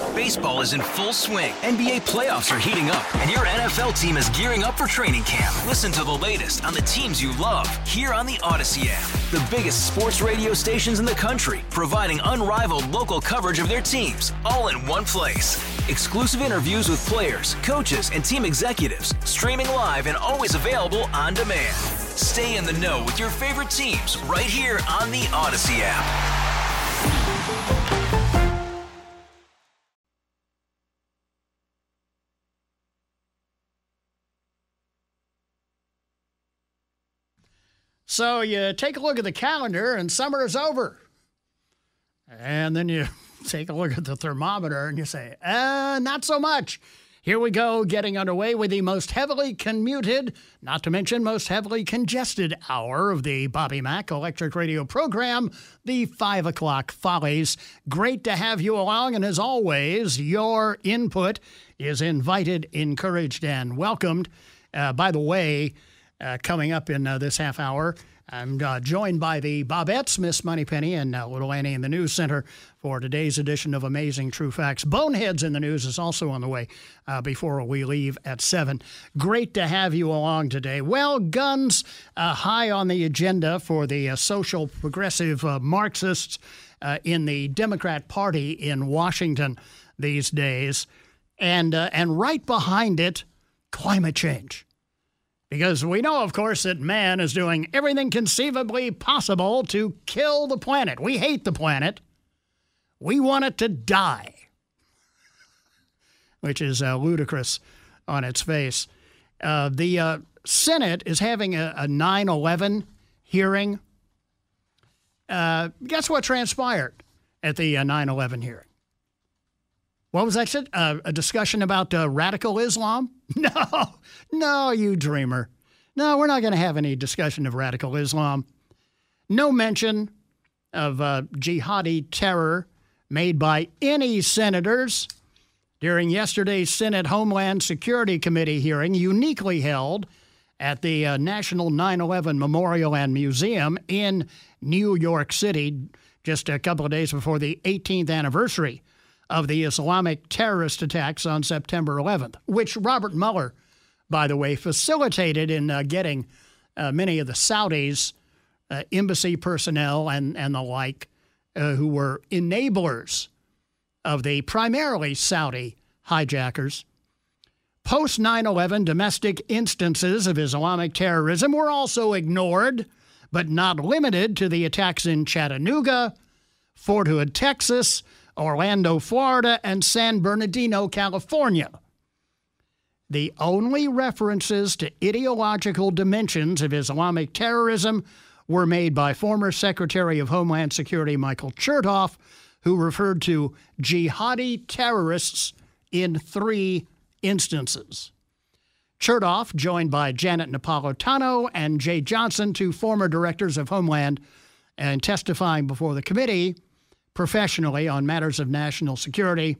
Baseball is in full swing. NBA playoffs are heating up, and your NFL team is gearing up for training camp. Listen to the latest on the teams you love here on the Odyssey app. The biggest sports radio stations in the country, providing unrivaled local coverage of their teams, all in one place. Exclusive interviews with players, coaches, and team executives, streaming live and always available on demand. Stay in the know with your favorite teams right here on the Odyssey app. So you take a look at the calendar and summer is over. And then you take a look at the thermometer and you say, not so much. Here we go, getting underway with the most heavily commuted, not to mention most heavily congested hour of the Bobby Mack Electric Radio program, the 5 o'clock Follies. Great to have you along, and as always, your input is invited, encouraged, and welcomed. By the way, coming up in this half hour, I'm joined by the Bobettes, Miss Moneypenny, and Little Annie in the News Center for today's edition of Amazing True Facts. Boneheads in the News is also on the way before we leave at 7. Great to have you along today. Well, guns high on the agenda for the social progressive Marxists in the Democrat Party in Washington these days. And right behind it, climate change. Because we know, of course, that man is doing everything conceivably possible to kill the planet. We hate the planet. We want it to die, which is ludicrous on its face. The Senate is having a 9/11 hearing. Guess what transpired at the 9/11 hearing? What was that? A discussion about radical Islam? No, you dreamer. No, we're not going to have any discussion of radical Islam. No mention of jihadi terror made by any senators during yesterday's Senate Homeland Security Committee hearing, uniquely held at the National 9/11 Memorial and Museum in New York City, just a couple of days before the 18th anniversary of the Islamic terrorist attacks on September 11th, which Robert Mueller, by the way, facilitated in getting many of the Saudis, embassy personnel and the like, who were enablers of the primarily Saudi hijackers. Post 9/11 domestic instances of Islamic terrorism were also ignored, but not limited to the attacks in Chattanooga, Fort Hood, Texas, Orlando, Florida, and San Bernardino, California. The only references to ideological dimensions of Islamic terrorism were made by former Secretary of Homeland Security Michael Chertoff, who referred to jihadi terrorists in 3 instances. Chertoff, joined by Janet Napolitano and Jay Johnson, 2 former directors of Homeland, and testifying before the committee professionally on matters of national security.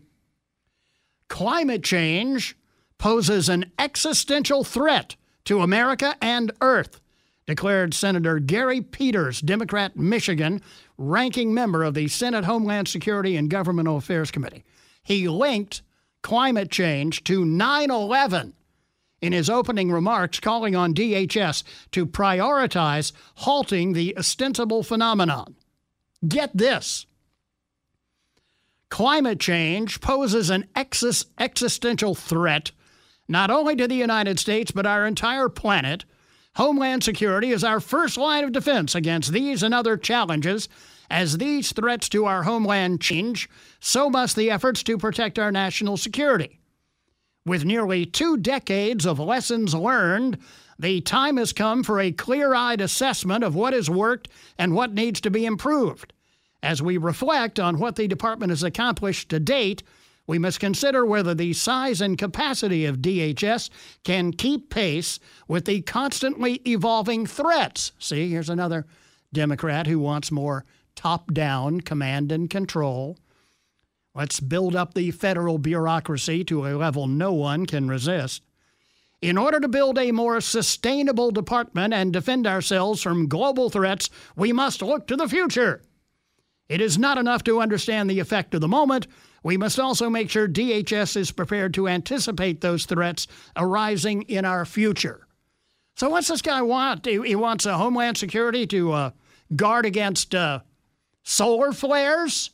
Climate change poses an existential threat to America and Earth, declared Senator Gary Peters, Democrat, Michigan, ranking member of the Senate Homeland Security and Governmental Affairs Committee. He linked climate change to 9/11 in his opening remarks, calling on DHS to prioritize halting the ostensible phenomenon. Get this. Climate change poses an existential threat not only to the United States, but our entire planet. Homeland Security is our first line of defense against these and other challenges. As these threats to our homeland change, so must the efforts to protect our national security. With nearly 2 decades of lessons learned, the time has come for a clear-eyed assessment of what has worked and what needs to be improved. As we reflect on what the department has accomplished to date, we must consider whether the size and capacity of DHS can keep pace with the constantly evolving threats. See, here's another Democrat who wants more top-down command and control. Let's build up the federal bureaucracy to a level no one can resist. In order to build a more sustainable department and defend ourselves from global threats, we must look to the future. It is not enough to understand the effect of the moment. We must also make sure DHS is prepared to anticipate those threats arising in our future. So what's this guy want? He wants Homeland Security to guard against solar flares?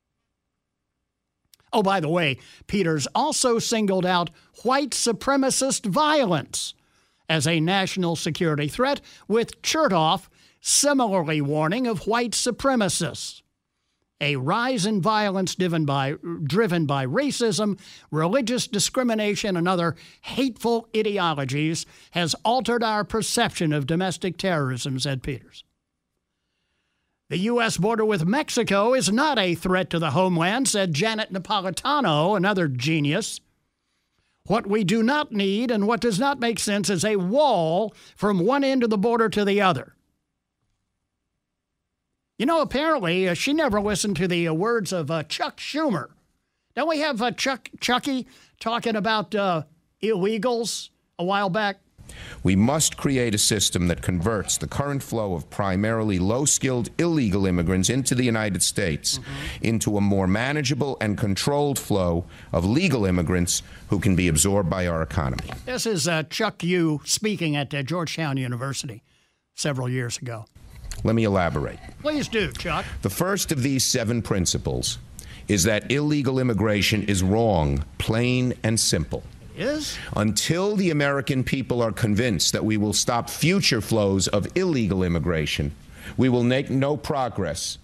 Oh, by the way, Peters also singled out white supremacist violence as a national security threat, with Chertoff similarly warning of white supremacists. A rise in violence driven by racism, religious discrimination, and other hateful ideologies has altered our perception of domestic terrorism, said Peters. The U.S. border with Mexico is not a threat to the homeland, said Janet Napolitano, another genius. What we do not need and what does not make sense is a wall from one end of the border to the other. You know, apparently, she never listened to the words of Chuck Schumer. Don't we have Chucky talking about illegals a while back? We must create a system that converts the current flow of primarily low-skilled illegal immigrants into the United States into a more manageable and controlled flow of legal immigrants who can be absorbed by our economy. This is Chuck Yu speaking at Georgetown University several years ago. Let me elaborate. Please do, Chuck. The first of these 7 principles is that illegal immigration is wrong, plain and simple. Is? Until the American people are convinced that we will stop future flows of illegal immigration, we will make no progress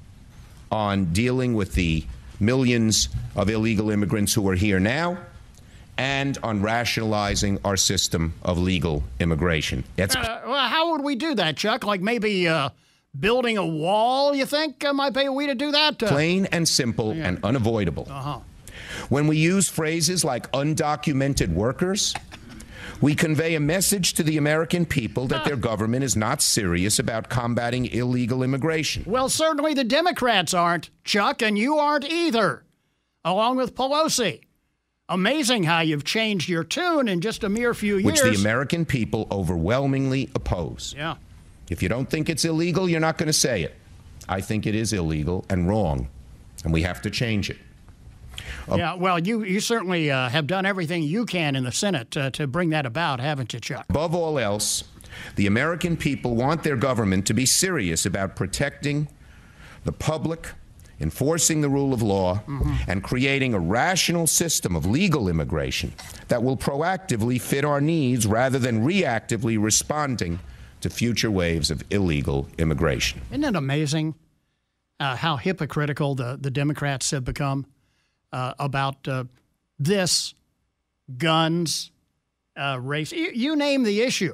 on dealing with the millions of illegal immigrants who are here now and on rationalizing our system of legal immigration. Well, how would we do that, Chuck? Like maybe building a wall, you think, might be a way to do that? Plain and simple and unavoidable. When we use phrases like undocumented workers, we convey a message to the American people that their government is not serious about combating illegal immigration. Well, certainly the Democrats aren't, Chuck, and you aren't either, along with Pelosi. Amazing how you've changed your tune in just a mere few years. Which the American people overwhelmingly oppose. Yeah. If you don't think it's illegal, you're not going to say it. I think it is illegal and wrong, and we have to change it. Yeah, well, you certainly have done everything you can in the Senate to bring that about, haven't you, Chuck? Above all else, the American people want their government to be serious about protecting the public, enforcing the rule of law, and creating a rational system of legal immigration that will proactively fit our needs rather than reactively responding to future waves of illegal immigration. Isn't it amazing how hypocritical the Democrats have become about this, guns, race? You name the issue.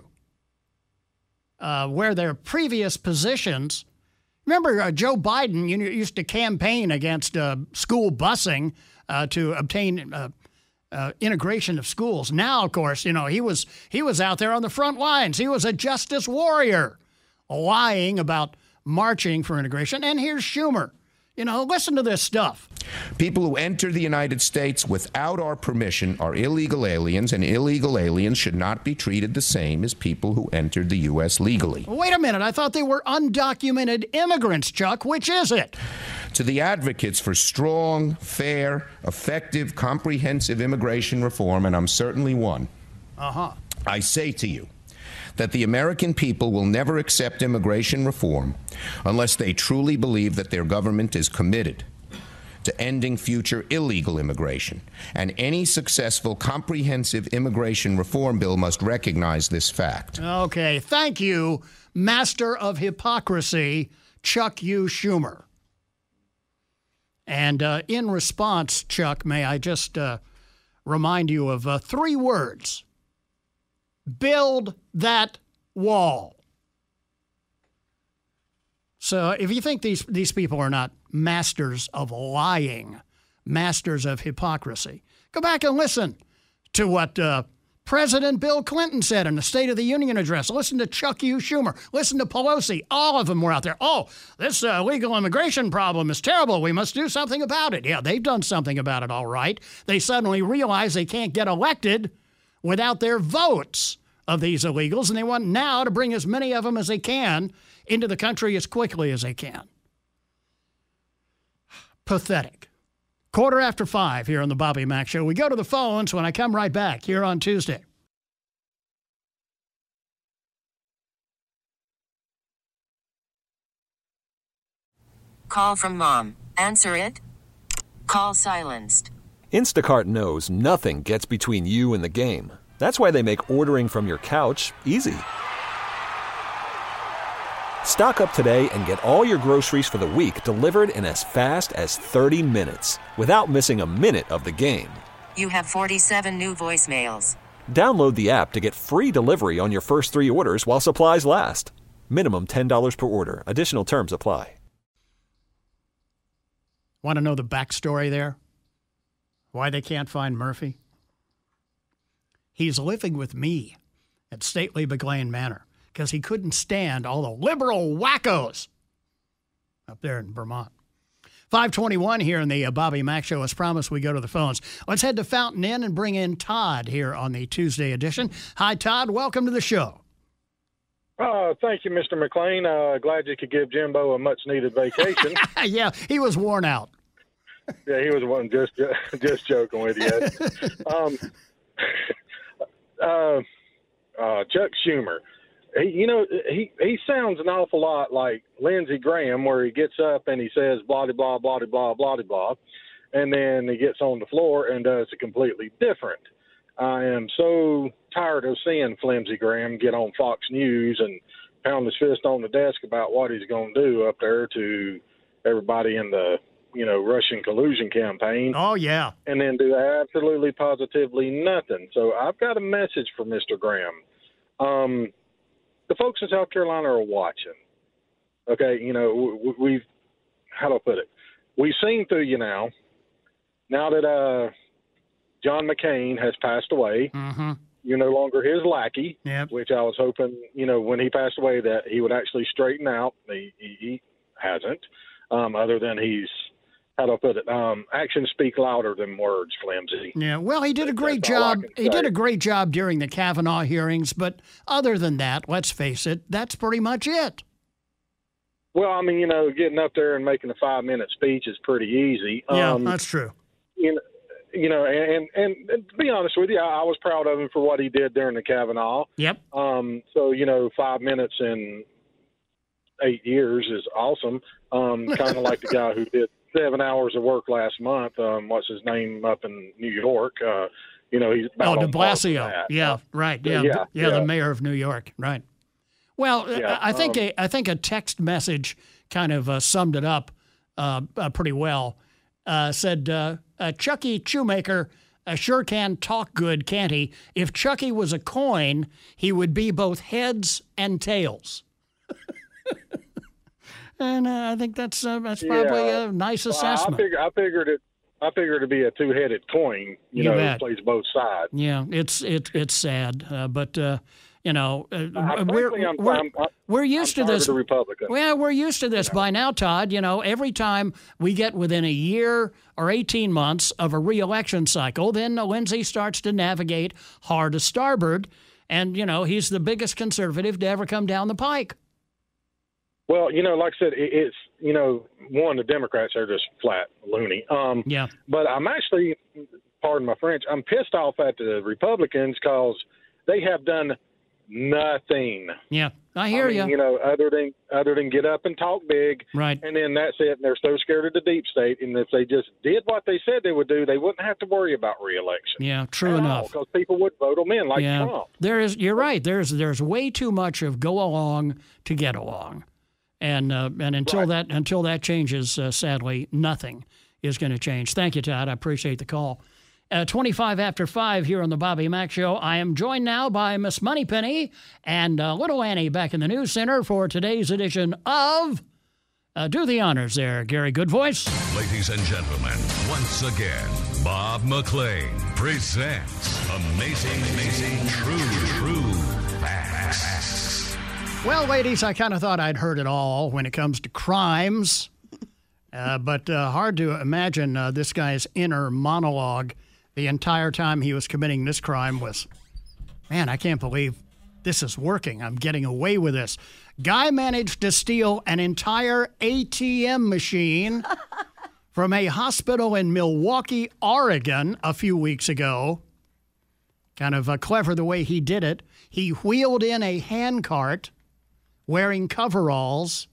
Where their previous positions... Remember, Joe Biden used to campaign against school busing to obtain integration of schools. Now, of course, he was out there on the front lines. He was a justice warrior, lying about marching for integration. And here's Schumer. Listen to this stuff. People who enter the United States without our permission are illegal aliens, and illegal aliens should not be treated the same as people who entered the U.S. legally. Wait a minute. I thought they were undocumented immigrants, Chuck. Which is it? To the advocates for strong, fair, effective, comprehensive immigration reform, and I'm certainly one, I say to you that the American people will never accept immigration reform unless they truly believe that their government is committed to ending future illegal immigration. And any successful, comprehensive immigration reform bill must recognize this fact. Okay, thank you, master of hypocrisy, Chuck U. Schumer. And in response, Chuck, may I just remind you of 3 words. Build that wall. So if you think these people are not masters of lying, masters of hypocrisy, go back and listen to what President Bill Clinton said in the State of the Union address. Listen to Chuck U. Schumer. Listen to Pelosi. All of them were out there. Oh, this legal immigration problem is terrible. We must do something about it. Yeah, they've done something about it, all right. They suddenly realize they can't get elected without their votes of these illegals, and they want now to bring as many of them as they can into the country as quickly as they can. Pathetic. 4:15 here on the Bobby Mack Show. We go to the phones when I come right back here on Tuesday. Call from mom. Answer it. Call silenced. Instacart knows nothing gets between you and the game. That's why they make ordering from your couch easy. Stock up today and get all your groceries for the week delivered in as fast as 30 minutes without missing a minute of the game. You have 47 new voicemails. Download the app to get free delivery on your first 3 orders while supplies last. Minimum $10 per order. Additional terms apply. Want to know the backstory there? Why they can't find Murphy? He's living with me at Stately McLean Manor because he couldn't stand all the liberal wackos up there in Vermont. 5:21 here in the Bobby Mack Show. As promised, we go to the phones. Let's head to Fountain Inn and bring in Todd here on the Tuesday edition. Hi, Todd. Welcome to the show. Thank you, Mr. McLean. Glad you could give Jimbo a much-needed vacation. Yeah, he was worn out. Yeah, he was one just joking with you. Chuck Schumer. He sounds an awful lot like Lindsey Graham, where he gets up and he says blah blah blah blah blah blah, and then he gets on the floor and does it completely different. I am so tired of seeing Flimsy Graham get on Fox News and pound his fist on the desk about what he's going to do up there to everybody in the Russian collusion campaign. Oh, yeah. And then do absolutely positively nothing. So I've got a message for Mr. Graham. The folks in South Carolina are watching. Okay, we've, how do I put it? We've seen through you now. Now that John McCain has passed away, you're no longer his lackey, which I was hoping, when he passed away that he would actually straighten out. He hasn't, other than he's, how do I put it? Actions speak louder than words, Flimsy. Yeah, well, he did a great job. He did a great job during the Kavanaugh hearings, but other than that, let's face it, that's pretty much it. Well, I mean, getting up there and making a 5-minute speech is pretty easy. Yeah, that's true. And to be honest with you, I was proud of him for what he did during the Kavanaugh. Yep. So, 5 minutes in 8 years is awesome. Kind of like the guy who did 7 hours of work last month. What's his name up in New York? He's about de Blasio. Yeah, right. Yeah, the mayor of New York. Right. Well, I think a text message kind of summed it up pretty well. Said Chucky Shoemaker sure can talk good, can't he? If Chucky was a coin, he would be both heads and tails. And I think that's probably a nice assessment. I figured it'd be a two-headed coin. That plays both sides. Yeah, it's sad, but we're used to this. Well, we're used to this by now, Todd. Every time we get within a year or 18 months of a re-election cycle, then Lindsey starts to navigate hard to starboard, and he's the biggest conservative to ever come down the pike. Well, like I said, it's, the Democrats are just flat loony. Yeah. But I'm actually, pardon my French, I'm pissed off at the Republicans because they have done nothing. Yeah, I hear you. Other than get up and talk big. Right. And then that's it. And they're so scared of the deep state. And if they just did what they said they would do, they wouldn't have to worry about re-election. Yeah, true enough. Because people would vote them in like Trump. You're right. There's way too much of go along to get along. And until that changes, sadly, nothing is going to change. Thank you, Todd. I appreciate the call. 25 after 5 here on the Bobby Mack Show. I am joined now by Miss Moneypenny and Little Annie back in the news center for today's edition of Do the Honors there, Gary Goodvoice. Ladies and gentlemen, once again, Bob McLean presents Amazing True Facts. Well, ladies, I kind of thought I'd heard it all when it comes to crimes, but hard to imagine this guy's inner monologue the entire time he was committing this crime was, man, I can't believe this is working. I'm getting away with this. Guy managed to steal an entire ATM machine from a hospital in Milwaukee, Oregon, a few weeks ago. Kind of clever the way he did it. He wheeled in a handcart wearing coveralls.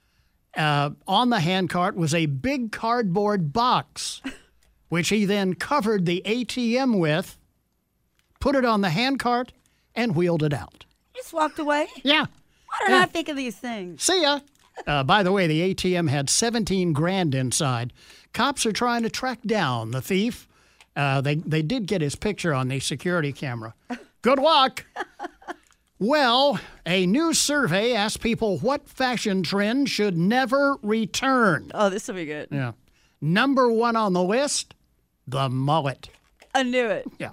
On the handcart was a big cardboard box, which he then covered the ATM with, put it on the handcart, and wheeled it out. Just walked away? Yeah. Why don't I think of these things? See ya. By the way, the ATM had $17,000 inside. Cops are trying to track down the thief. They did get his picture on the security camera. Good luck. Well, a new survey asked people what fashion trend should never return. Oh, this will be good. Yeah. Number 1 on the list, the mullet. I knew it. Yeah.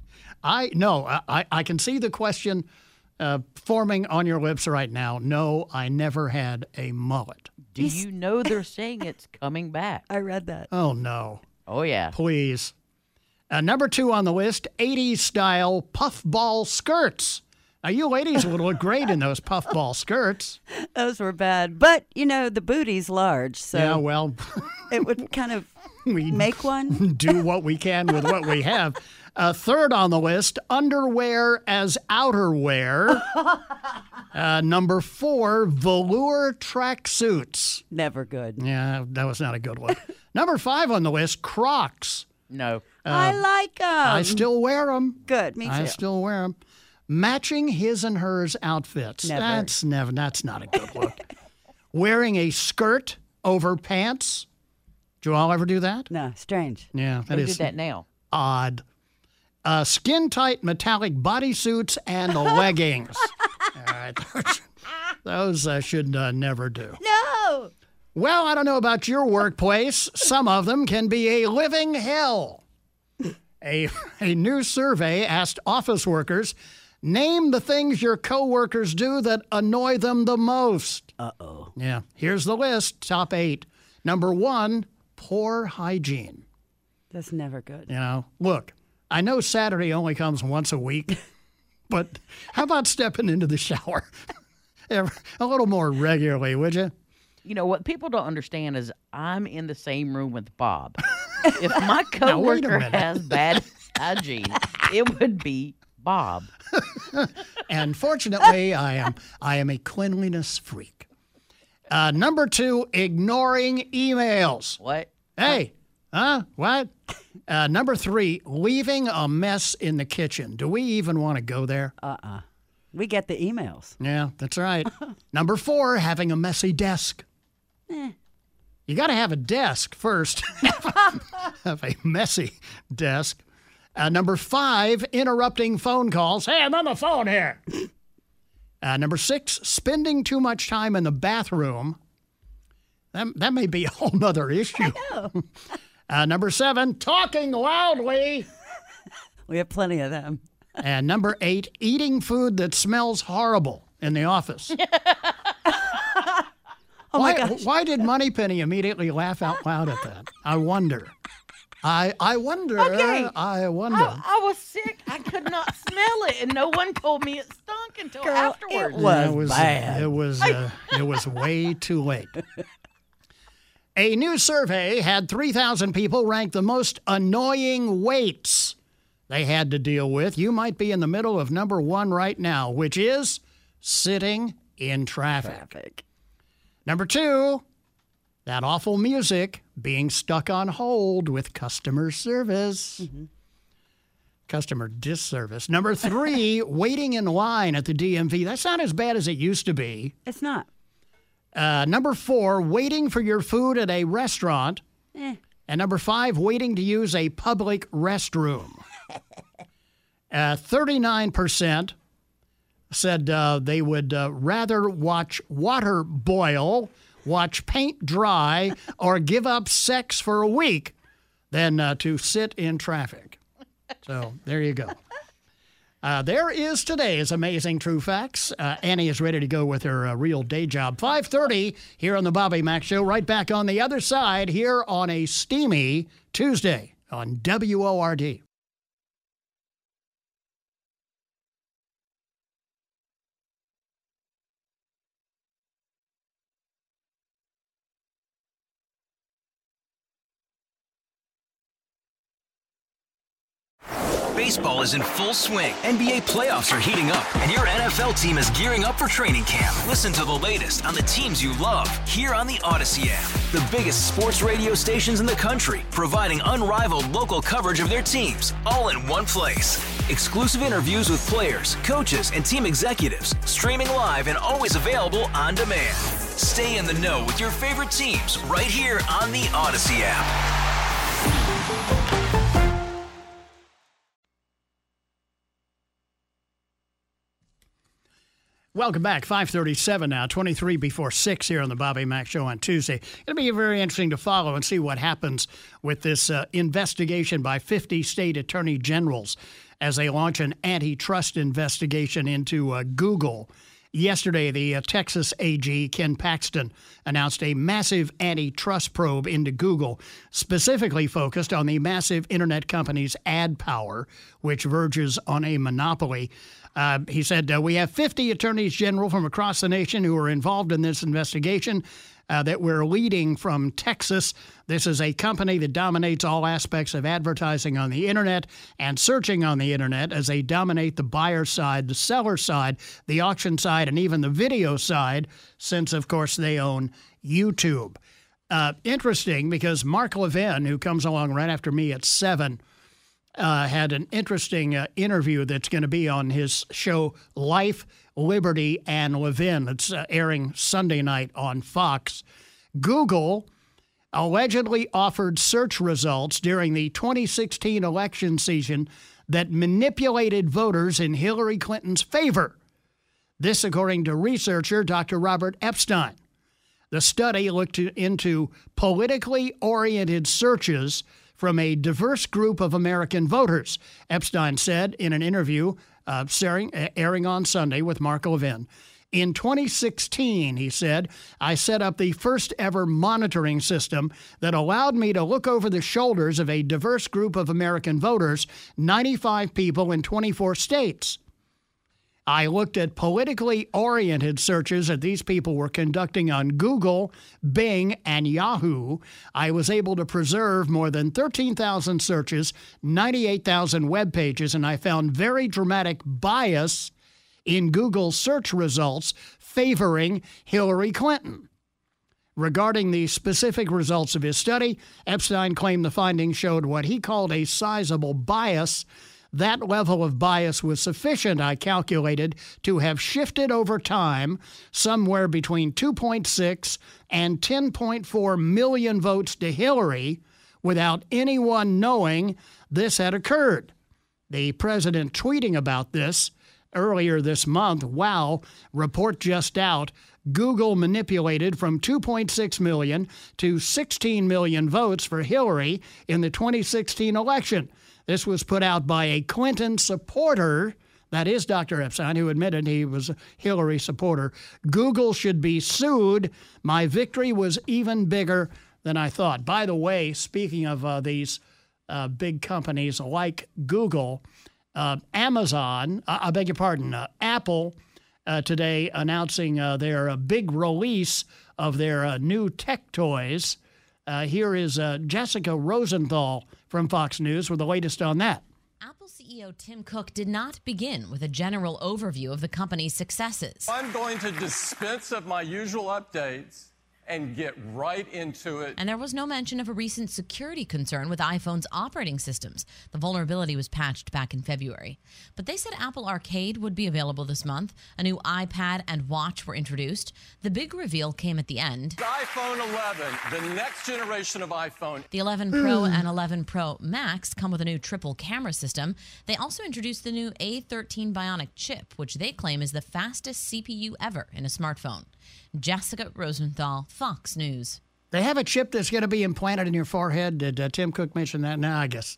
I can see the question forming on your lips right now. No, I never had a mullet. Do you know they're saying it's coming back? I read that. Oh, no. Oh, yeah. Please. Number 2 on the list, 80s style puffball skirts. Now, you ladies would look great in those puffball skirts. Those were bad. But, the booty's large, so Yeah, well, it would kind of we make one. do what we can with what we have. Third on the list, underwear as outerwear. Number 4, velour tracksuits. Never good. Yeah, that was not a good one. Number 5 on the list, Crocs. No. I like them. I still wear them. Good, me too. I still wear them. Matching his and hers outfits. Never. That's not a good look. Wearing a skirt over pants. Do you all ever do that? No, strange. Yeah, that Who is did that now? odd. Skin-tight metallic bodysuits and leggings. All right. Those should never do. No! Well, I don't know about your workplace. Some of them can be a living hell. A new survey asked office workers, name the things your coworkers do that annoy them the most. Uh-oh. Yeah, here's the list, top 8. Number 1, poor hygiene. That's never good. Look, I know Saturday only comes once a week, but how about stepping into the shower a little more regularly, would you? You know, what people don't understand is I'm in the same room with Bob. If my coworker has bad hygiene, it would be Bob. And fortunately, I am a cleanliness freak. Number 2, ignoring emails. What? Hey, what? Number 3, leaving a mess in the kitchen. Do we even want to go there? We get the emails. Yeah, that's right. Number 4, having a messy desk. You got to have a desk first. Have a messy desk. Number 5, interrupting phone calls. Hey, I'm on the phone here. Number 6, spending too much time in the bathroom. That may be a whole nother issue. I know. Number 7, talking loudly. We have plenty of them. And number 8, eating food that smells horrible in the office. Oh, my gosh. Why did Moneypenny immediately laugh out loud at that? I wonder. I wonder. Okay. I wonder. I was sick. I could not smell it, and no one told me it stunk until Girl, afterwards. it was bad. It was way too late. A new survey had 3,000 people rank the most annoying weights they had to deal with. You might be in the middle of number 1 right now, which is sitting in traffic. Number 2, that awful music being stuck on hold with customer service. Mm-hmm. Customer disservice. Number 3, waiting in line at the DMV. That's not as bad as it used to be. It's not. Number 4, waiting for your food at a restaurant. And number 5, waiting to use a public restroom. 39% said they would rather watch water boil, watch paint dry, or give up sex for a week than to sit in traffic. So there you go. There is today's Amazing True Facts. Annie is ready to go with her real day job. 5:30 here on the Bobby Mack Show. Right back on the other side here on a steamy Tuesday on WORD. Baseball is in full swing. NBA playoffs are heating up, and your NFL team is gearing up for training camp. Listen to the latest on the teams you love here on the Odyssey app. The biggest sports radio stations in the country, providing unrivaled local coverage of their teams, all in one place. Exclusive interviews with players, coaches, and team executives, streaming live and always available on demand. Stay in the know with your favorite teams right here on the Odyssey app. Welcome back. 5:37 now, 23 before 6 here on the Bobby Mack Show on Tuesday. It'll be very interesting to follow and see what happens with this investigation by 50 state attorney generals as they launch an antitrust investigation into Google. Yesterday, the Texas AG, Ken Paxton, announced a massive antitrust probe into Google, specifically focused on the massive internet company's ad power, which verges on a monopoly. He said, we have 50 attorneys general from across the nation who are involved in this investigation that we're leading from Texas. This is a company that dominates all aspects of advertising on the internet and searching on the internet, as they dominate the buyer side, the seller side, the auction side, and even the video side, since, of course, they own YouTube. Interesting, because Mark Levin, who comes along right after me at 7, had an interesting interview that's going to be on his show Life, Liberty, and Levin. It's airing Sunday night on Fox. Google allegedly offered search results during the 2016 election season that manipulated voters in Hillary Clinton's favor. This, according to researcher Dr. Robert Epstein. The study looked into politically oriented searches from a diverse group of American voters, Epstein said in an interview airing on Sunday with Mark Levin. In 2016, he said, I set up the first ever monitoring system that allowed me to look over the shoulders of a diverse group of American voters, 95 people in 24 states. I looked at politically oriented searches that these people were conducting on Google, Bing, and Yahoo. I was able to preserve more than 13,000 searches, 98,000 web pages, and I found very dramatic bias in Google search results favoring Hillary Clinton. Regarding the specific results of his study, Epstein claimed the findings showed what he called a sizable bias. That level of bias was sufficient, I calculated, to have shifted over time somewhere between 2.6 and 10.4 million votes to Hillary without anyone knowing this had occurred. The president tweeting about this earlier this month, wow, report just out, Google manipulated from 2.6 million to 16 million votes for Hillary in the 2016 election. This was put out by a Clinton supporter, that is Dr. Epstein, who admitted he was a Hillary supporter. Google should be sued. My victory was even bigger than I thought. By the way, speaking of these big companies like Google, Amazon, I beg your pardon, Apple today announcing their big release of their new tech toys. Here is Jessica Rosenthal from Fox News with the latest on that. Apple CEO Tim Cook did not begin with a general overview of the company's successes. I'm going to dispense of my usual updates and get right into it. And there was no mention of a recent security concern with iPhone's operating systems. The vulnerability was patched back in February. But they said Apple Arcade would be available this month. A new iPad and watch were introduced. The big reveal came at the end. iPhone 11, the next generation of iPhone. The 11 Pro and 11 Pro Max come with a new triple camera system. They also introduced the new A13 Bionic chip, which they claim is the fastest CPU ever in a smartphone. Jessica Rosenthal, Fox News. They have a chip that's going to be implanted in your forehead. Did Tim Cook mention that? No, I guess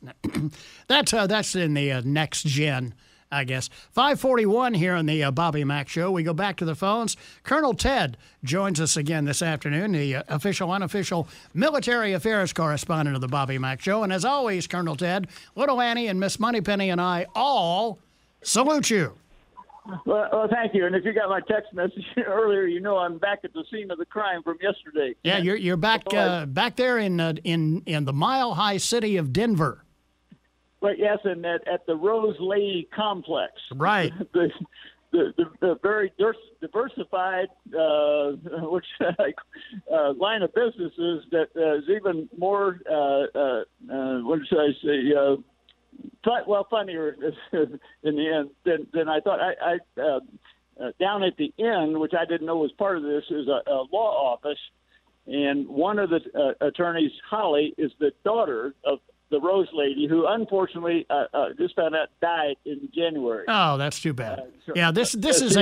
that's in the next gen, I guess. 5:41 here on the Bobby Mack Show. We go back to the phones. Colonel Ted joins us again this afternoon, the official, unofficial military affairs correspondent of the Bobby Mack Show. And as always, Colonel Ted, Little Annie and Miss Moneypenny and I all salute you. Well, thank you. And if you got my text message earlier, you know I'm back at the scene of the crime from yesterday. Yeah, you're back back there in the mile-high city of Denver. Right, yes, and at the Rose Lady Complex. Right. The very diversified line of businesses that is even more, what should I say, funnier in the end than I thought. I down at the inn, which I didn't know was part of this, is a law office, and one of the attorneys, Holly, is the daughter of the Rose Lady, who unfortunately just found out died in January. Oh, that's too bad. This is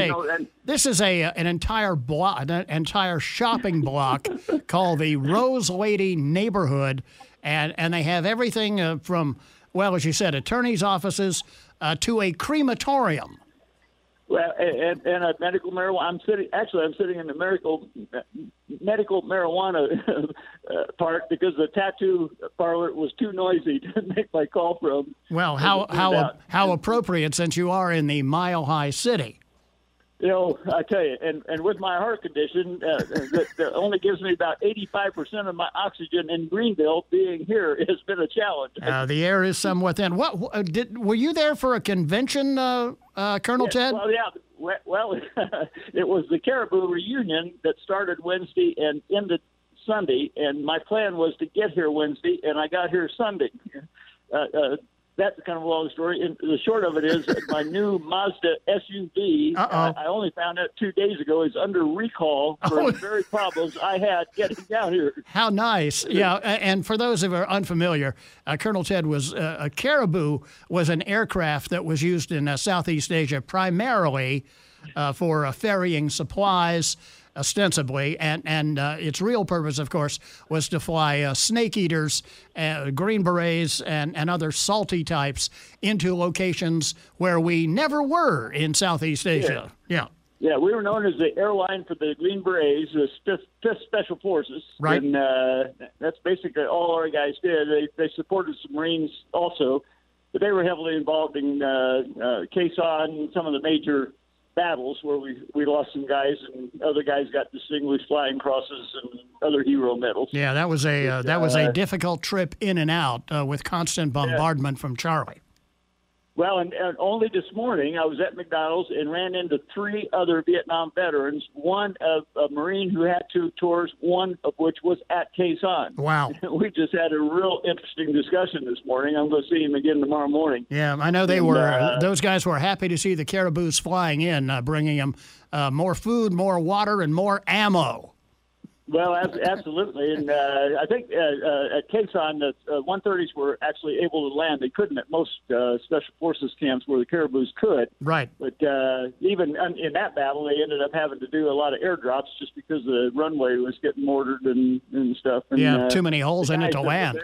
an entire block, an entire shopping block called the Rose Lady Neighborhood, and they have everything from, well, as you said, attorneys' offices to a crematorium. Well, and a medical marijuana. I'm sitting in the medical marijuana part because the tattoo parlor was too noisy to make my call from. Well, how appropriate, since you are in the Mile High City. You know, I tell you, and with my heart condition, that only gives me about 85% of my oxygen in Greenville. Being here has been a challenge. The air is somewhat thin. Were you there for a convention, Colonel Ted? Well, yeah. Well, it was the Caribou reunion that started Wednesday and ended Sunday, and my plan was to get here Wednesday, and I got here Sunday. That's kind of a long story. And the short of it is my new Mazda SUV, I only found out 2 days ago, is under recall for the very problems I had getting down here. How nice. Yeah, and for those who are unfamiliar, Colonel Ted was a Caribou was an aircraft that was used in Southeast Asia primarily for ferrying supplies, ostensibly, and its real purpose, of course, was to fly snake eaters, Green Berets, and other salty types into locations where we never were in Southeast Asia. Yeah, we were known as the airline for the Green Berets, the 5th Special Forces. Right. And that's basically all our guys did. They supported some Marines also, but they were heavily involved in Quezon and some of the major battles where we lost some guys and other guys got distinguished flying crosses and other hero medals. Yeah, that was a difficult trip in and out with constant bombardment from Charlie. Well, and only this morning I was at McDonald's and ran into 3 other Vietnam veterans, one a Marine who had 2 tours, one of which was at Quezon. Wow. We just had a real interesting discussion this morning. I'm going to see him again tomorrow morning. Yeah, I know those guys were happy to see the Caribous flying in, bringing them more food, more water, and more ammo. Well, absolutely, and I think at Quezon, the 130s were actually able to land. They couldn't at most Special Forces camps where the Caribous could. Right. But even in that battle, they ended up having to do a lot of airdrops just because the runway was getting mortared and stuff. And, too many holes in it to land.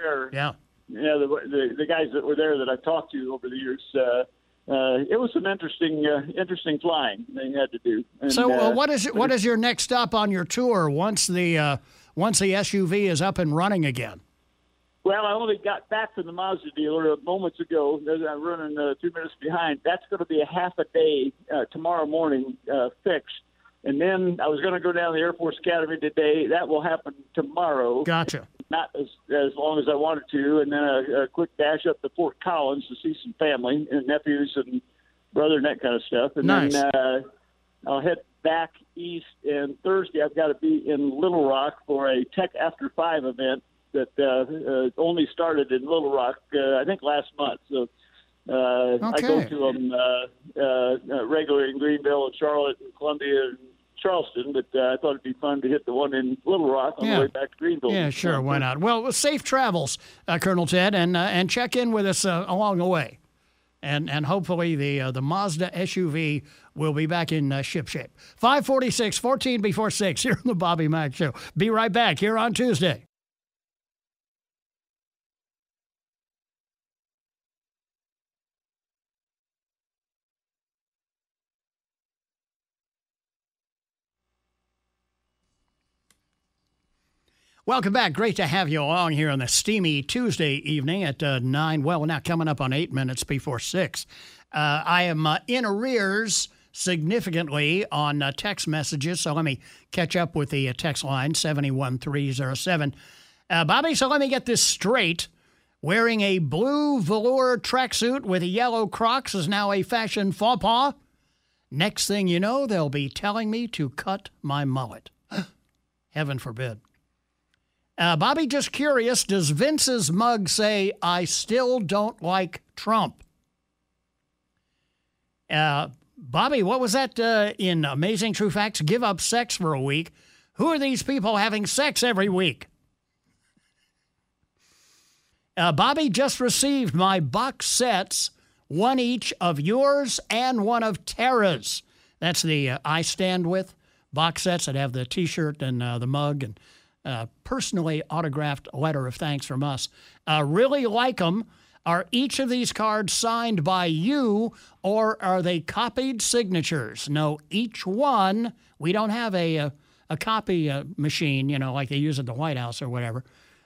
The guys that were there that I've talked to over the years, it was some interesting flying they had to do. And, so, what is your next stop on your tour once the SUV is up and running again? Well, I only got back from the Mazda dealer moments ago. I'm running 2 minutes behind. That's going to be a half a day tomorrow morning fixed. And then I was going to go down to the Air Force Academy today. That will happen tomorrow. Gotcha. Not as long as I wanted to. And then a quick dash up to Fort Collins to see some family and nephews and brother and that kind of stuff. And nice. Then I'll head back east. And Thursday I've got to be in Little Rock for a Tech After 5 event that only started in Little Rock, I think, last month. So I go to them regularly in Greenville and Charlotte and Columbia and Charleston, but I thought it'd be fun to hit the one in Little Rock on the way back to Greenville. Yeah, sure, why not? Well, safe travels, Colonel Ted, and check in with us along the way. And hopefully the Mazda SUV will be back in ship shape. 5:46, 14 before 6 here on the Bobby Mack Show. Be right back here on Tuesday. Welcome back. Great to have you along here on the steamy Tuesday evening at 9. Well, now coming up on 8 minutes before 6. I am in arrears significantly on text messages, so let me catch up with the text line, 71307. Bobby, so let me get this straight. Wearing a blue velour tracksuit with yellow Crocs is now a fashion faux pas. Next thing you know, they'll be telling me to cut my mullet. Heaven forbid. Bobby, just curious, does Vince's mug say, "I still don't like Trump"? Bobby, what was that in Amazing True Facts? Give up sex for a week. Who are these people having sex every week? Bobby just received my box sets, one each of yours and one of Tara's. That's the I Stand With box sets that have the T-shirt and the mug and personally autographed letter of thanks from us. Really like them. Are each of these cards signed by you, or are they copied signatures? No, each one. We don't have a copy machine, like they use at the White House or whatever.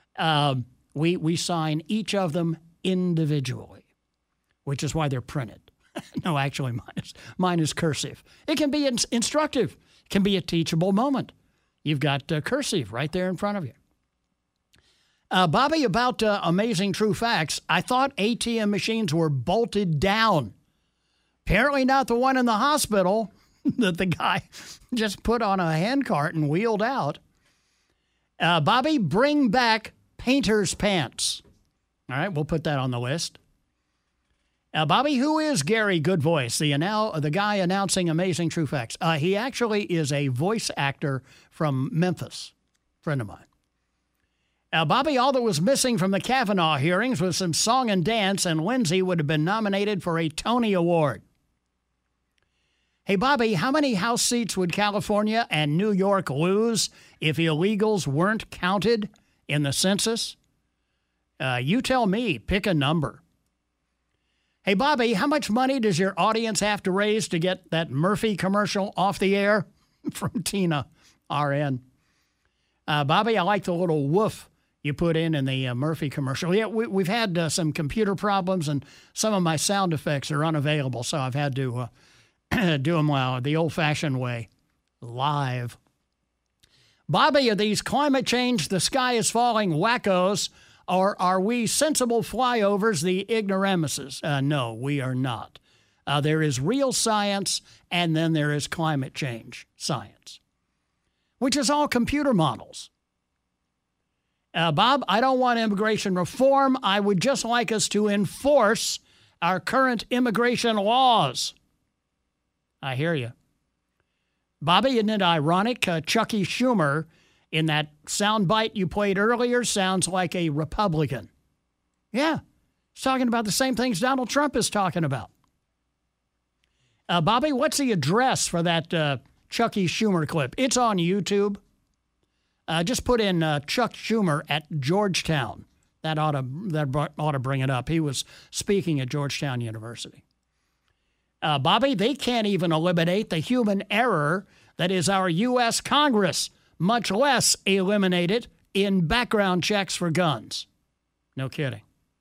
We sign each of them individually, which is why they're printed. No, actually, mine is cursive. It can be instructive. It can be a teachable moment. You've got cursive right there in front of you. Bobby, about Amazing True Facts, I thought ATM machines were bolted down. Apparently not the one in the hospital that the guy just put on a handcart and wheeled out. Bobby, bring back painter's pants. All right, we'll put that on the list. Bobby, who is Gary Goodvoice, the guy announcing Amazing True Facts? He actually is a voice actor from Memphis, friend of mine. Bobby, all that was missing from the Kavanaugh hearings was some song and dance, and Lindsay would have been nominated for a Tony Award. Hey, Bobby, how many House seats would California and New York lose if illegals weren't counted in the census? You tell me. Pick a number. Hey, Bobby, how much money does your audience have to raise to get that Murphy commercial off the air? From Tina, RN. Bobby, I like the little woof you put in the Murphy commercial. Yeah, we've had some computer problems, and some of my sound effects are unavailable, so I've had to do them the old-fashioned way, live. Bobby, are these climate change, the sky is falling wackos, or are we sensible flyovers, the ignoramuses? No, we are not. There is real science, and then there is climate change science, which is all computer models. Bob, I don't want immigration reform. I would just like us to enforce our current immigration laws. I hear you. Bobby, isn't it ironic? Chucky Schumer, in that soundbite you played earlier, sounds like a Republican. Yeah, he's talking about the same things Donald Trump is talking about. Bobby, what's the address for that Chucky Schumer clip? It's on YouTube. Just put in Chuck Schumer at Georgetown. That ought to bring it up. He was speaking at Georgetown University. Bobby, they can't even eliminate the human error that is our U.S. Congress, much less eliminate it in background checks for guns. No kidding.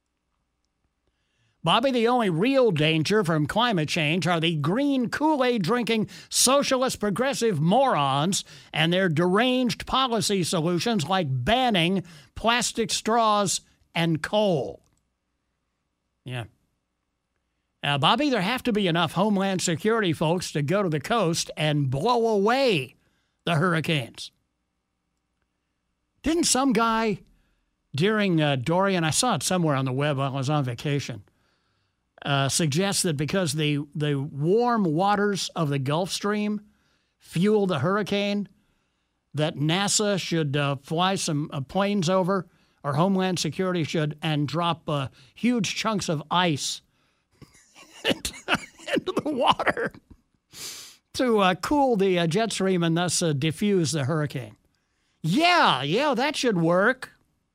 Bobby, the only real danger from climate change are the green Kool-Aid drinking socialist progressive morons and their deranged policy solutions like banning plastic straws and coal. Yeah. Bobby, there have to be enough Homeland Security folks to go to the coast and blow away the hurricanes. Didn't some guy during Dorian, I saw it somewhere on the web while I was on vacation, suggest that because the warm waters of the Gulf Stream fuel the hurricane, that NASA should fly some planes over, or Homeland Security should, and drop huge chunks of ice into the water to cool the jet stream and thus diffuse the hurricane. Yeah, that should work.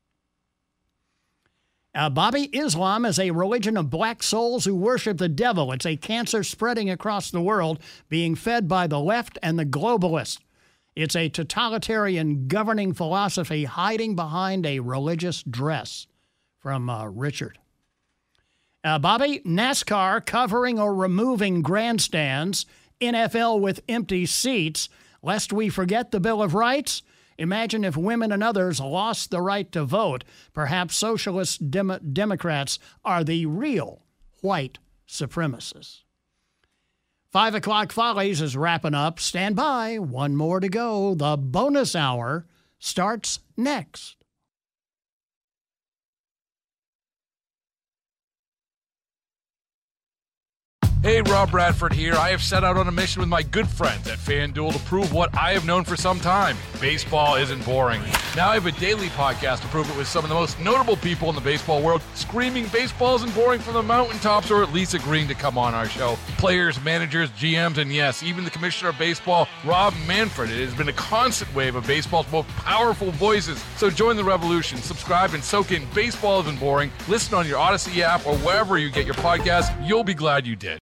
Bobby, Islam is a religion of black souls who worship the devil. It's a cancer spreading across the world, being fed by the left and the globalists. It's a totalitarian governing philosophy hiding behind a religious dress. From Richard. Bobby, NASCAR covering or removing grandstands, NFL with empty seats, lest we forget the Bill of Rights. Imagine if women and others lost the right to vote. Perhaps socialist Democrats are the real white supremacists. 5 o'clock Follies is wrapping up. Stand by. One more to go. The bonus hour starts next. Hey, Rob Bradford here. I have set out on a mission with my good friends at FanDuel to prove what I have known for some time. Baseball isn't boring. Now I have a daily podcast to prove it with some of the most notable people in the baseball world, screaming baseball isn't boring from the mountaintops, or at least agreeing to come on our show. Players, managers, GMs, and yes, even the commissioner of baseball, Rob Manfred. It has been a constant wave of baseball's most powerful voices. So join the revolution. Subscribe and soak in Baseball Isn't Boring. Listen on your Odyssey app or wherever you get your podcasts. You'll be glad you did.